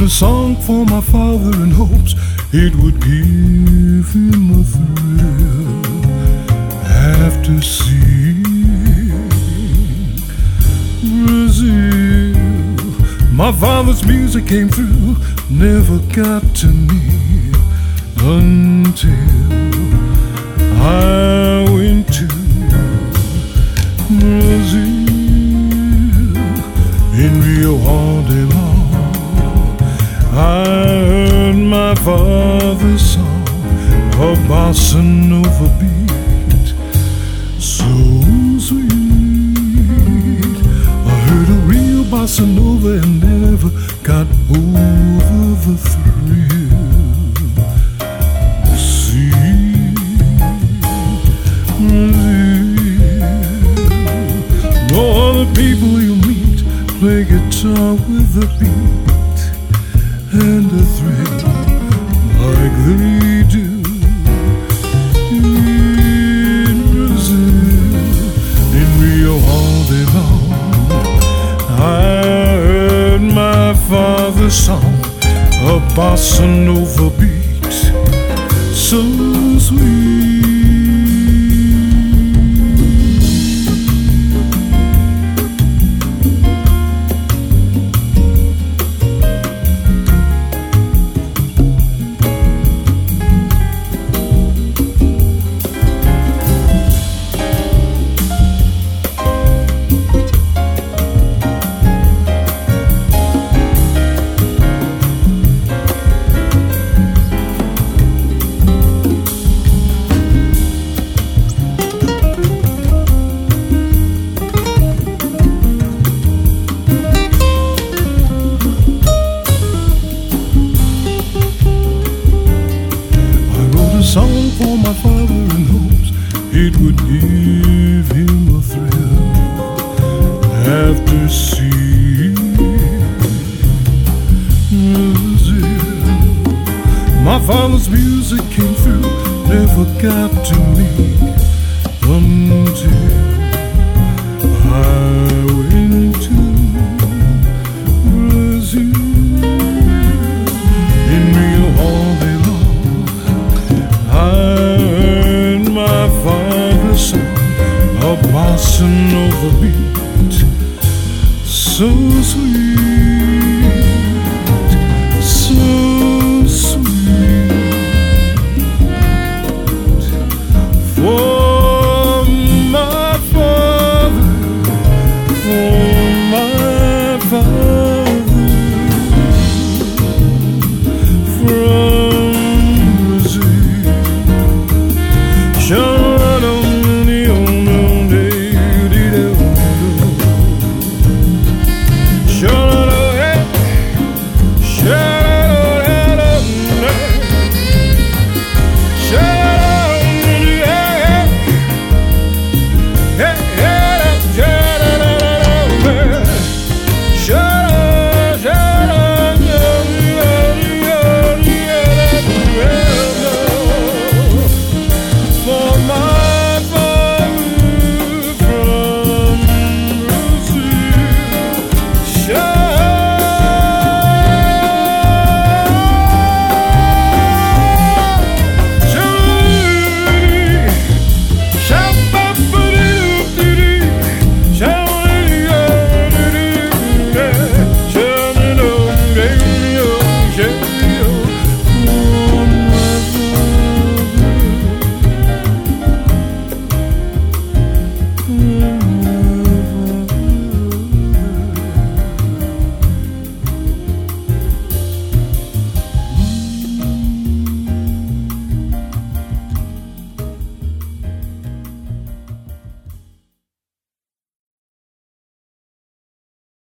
song for my father in hopes it would give him a thrill after seeing Brazil. My father's music came through, never got to me until I went to Brazil. In Rio all day long I heard my father's song, a bossa nova beat so sweet. I heard a real bossa nova and never got over the thrill. See, no other people you meet play guitar with a beat and a thrill like they do in Brazil. In Rio all day long I heard my father's song, a bossa nova beat so sweet. Song for my father in hopes it would give him a thrill after seeing Brazil. My father's music came through, never got to me until